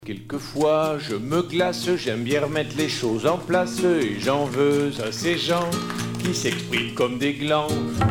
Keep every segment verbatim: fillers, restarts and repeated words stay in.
Quelquefois je me glace, j'aime bien remettre les choses en place et j'en veux à ces gens qui s'expriment comme des glands.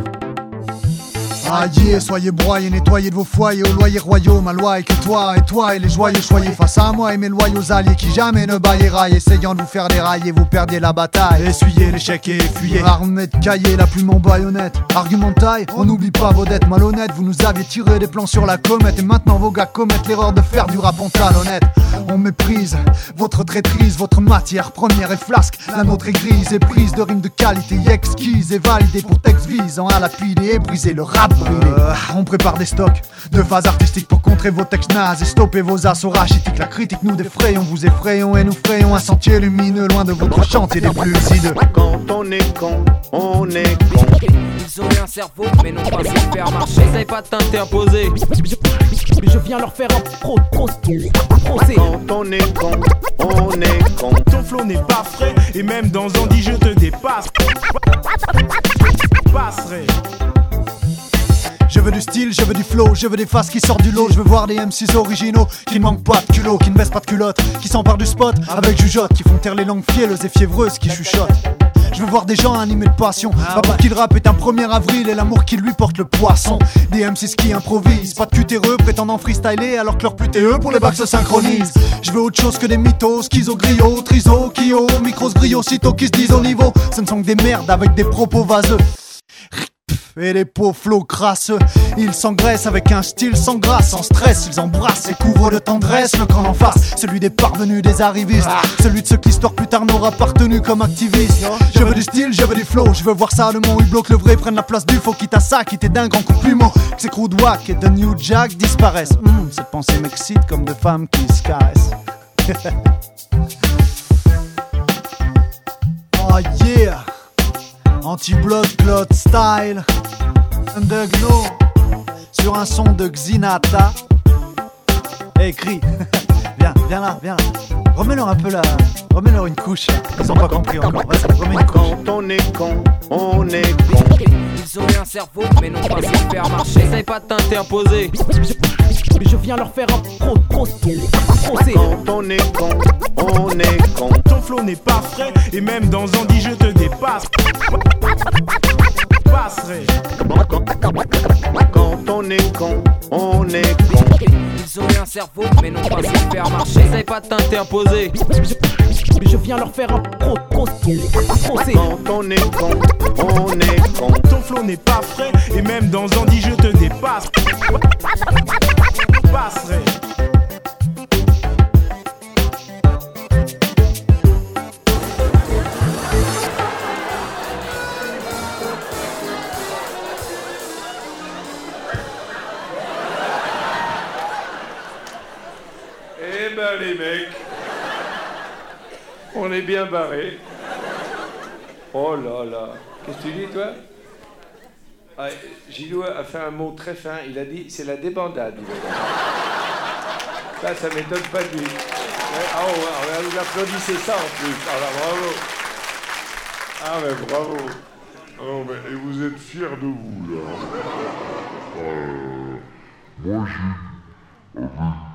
Aïe, soyez broyés, nettoyez de vos foyers au loyer royaux. Ma loi est que toi et toi et les joyeux choyez face à moi et mes loyaux alliés qui jamais ne baillent raillent, essayant de vous faire dérailler, vous perdiez la bataille. Essuyez l'échec et fuyez. Armée de cahiers, la plume en baïonnette. Argument de taille, on n'oublie pas vos dettes malhonnêtes. Vous nous aviez tiré des plans sur la comète et maintenant vos gars commettent l'erreur de faire du rap en talonnette. On méprise votre traîtrise, votre matière première est flasque. La nôtre est grise et prise de rimes de qualité exquise et validée pour texte visant à lapider et briser le rap. Euh, on prépare des stocks de phases artistiques pour contrer vos textes nazes et stopper vos assauts rachitiques. La critique nous défrayons, vous effrayons et nous frayons un sentier lumineux loin de votre chantier des plus hideux. Quand on est con, on est con. Ils ont un cerveau mais non pas se faire marcher. Essaye pas de t'interposer, je viens leur faire un pro, pro, procès. Quand on est con, on est con. Ton flow n'est pas frais et même dans Andy je te dépasse. Passerai. Je veux du style, je veux du flow, je veux des faces qui sortent du lot. Je veux voir des M Cs originaux qui ne manquent pas de culot, qui ne baissent pas de culotte, qui s'emparent du spot avec jugeote, qui font taire les langues fielleuses et fiévreuses qui chuchotent. Je veux voir des gens animés de passion, pas pour qui le rap est un premier avril et l'amour qui lui porte le poisson. Des M Cs qui improvisent, pas de cutéreux prétendant freestyler alors que leur putéeux pour les bacs se synchronisent. Je veux autre chose que des mythos, schizo, griot, triso, kio, micros, griot, sitôt qui se disent au niveau. Ce ne sont que des merdes avec des propos vaseux et les peaux flots crasseux. Ils s'engraissent avec un style sans grâce, sans stress. Ils embrassent et couvrent de tendresse le camp en face, celui des parvenus, des arrivistes, celui de ceux que l'histoire plus tard n'aura pas retenu comme activistes. Je veux du style, je veux du flow, je veux voir ça le mot Hublot, que le vrai prenne la place du faux, quitte à ça, quitter d'un grand coup de plumeau, que ces crews de wack et de New Jack disparaissent. Mmh, cette pensée m'excite comme de femmes qui se caressent. Oh yeah, anti-blood clot style, Underglow, sur un son de Xinata. Écrit, viens, viens là, viens là. Remets-leur un peu là, remets-leur une couche. Ils ont pas compris encore, vas-y, remets une couche. Quand on est con, on est con. Ils ont un cerveau mais non pas se faire marcher. Essaye pas de t'interposer, je viens leur faire un pro, pro, procès. Quand on est con, on est con. Ton flow n'est pas frais et même dans Andy je te dépasse. Passerai. Quand on est con, on est con. Ils ont un cerveau mais non pas se faire marcher. Essaye pas de t'interposer, je viens leur faire un pro, pro, procès. Quand on est con, on est con. Ton flow n'est pas frais et même dans Andy je te dépasse. Passerai. Eh ben les mecs, on est bien barrés. Oh là là, qu'est-ce que tu dis toi? Ah, Gilou a fait un mot très fin, il a dit c'est la débandade. Là ça m'étonne pas de lui. Ouais, ah oh, ouais, vous applaudissez ça en plus, ah là, bravo. Ah mais bravo. Oh, mais, et vous êtes fiers de vous là? euh, Moi j'ai...